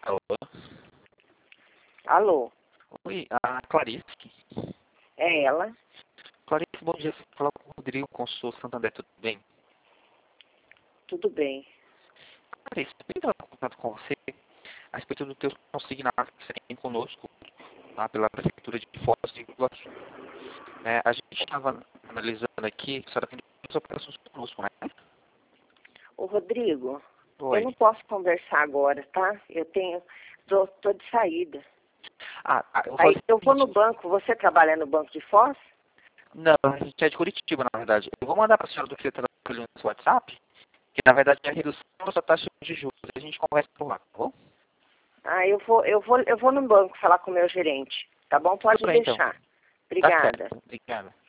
Alô? Alô? Oi, a Clarice. É ela? Clarice, bom dia. Fala com o Rodrigo, consultor Santander, tudo bem? Tudo bem. Clarice, eu queria falar contato com você a respeito do teu consignado que você tem conosco, tá, pela Prefeitura de Foz do Iguaçu. A gente estava analisando aqui, a senhora tem duas operações conosco, né? Ô, Rodrigo, eu Oi. não posso conversar agora, tá? Tô de saída. Eu vou Aí fazer eu o vou no seguinte. banco. Você trabalha no banco de Foz? Não, a gente é de Curitiba, na verdade. Eu vou mandar para a senhora do que eu trabalho no seu WhatsApp, que na verdade é a redução da sua taxa de juros. A gente conversa por lá, tá bom? Ah, eu vou no banco falar com o meu gerente. Tá bom? Tudo Pode bem, então. deixar. Tá Obrigada. certo. Obrigada.